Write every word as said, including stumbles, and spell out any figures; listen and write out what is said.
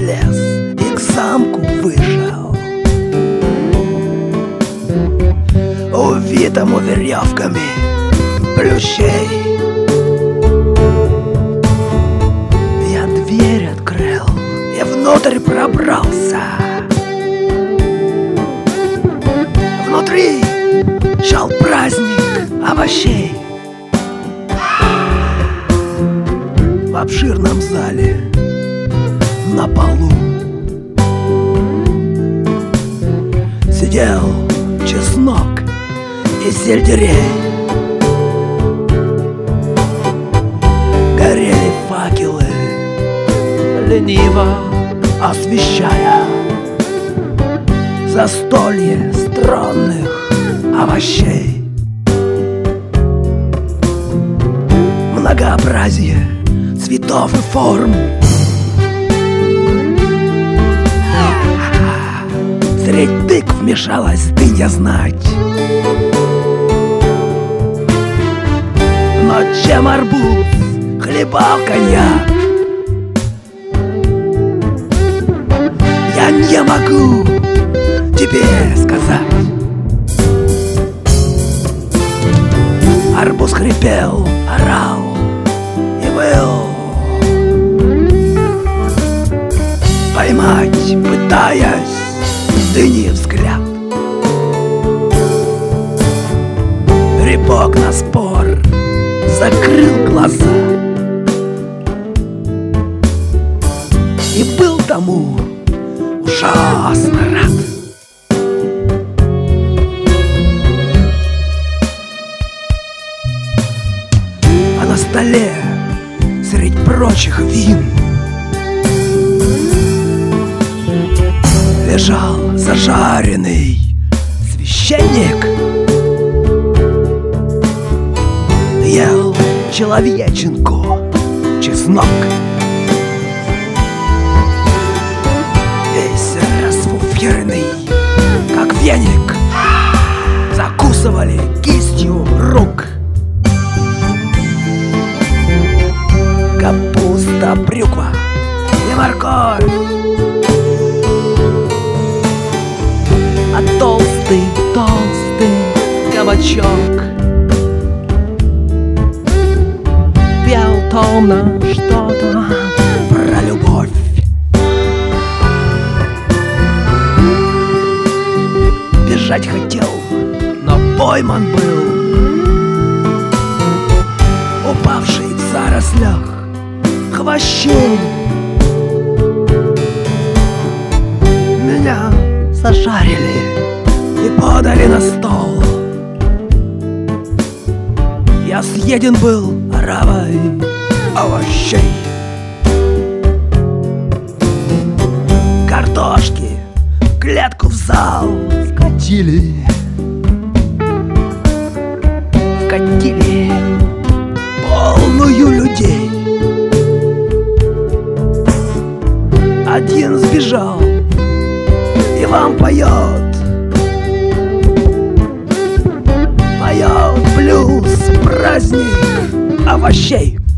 лес и к замку вышел, увитому веревками плющей. Я дверь открыл и внутрь пробрался. Внутри шел праздник овощей. В обширном зале на полу сидел чеснок и сельдерей. Горели факелы, лениво освещая застолье странных овощей. Многообразие цветов и форм, средь тык вмешалась дынья знать. Но чем арбуз хлебал коньяк, я не могу тебе сказать. Арбуз хрипел, орал и выл, поймать пытаясь дыни взгляд. Рябок на спор закрыл глаза и был тому ужасно рад. А на столе средь прочих вин лежал зажаренный священник. Ел человеченку чеснок, весь расфуфыренный, как веник, закусывали кистью рук. Капуста, брюква и морковь, а толстый-толстый кабачок пел томно что-то про любовь. Бежать хотел, но пойман был, упавший в зарослях хвощей. Меня зажарили и подали на стол. Я съеден был оравой овощей. Картошки в клетку в зал вкатили, вкатили полную людей. Один сбежал и вам поет, поет блюз, праздник овощей.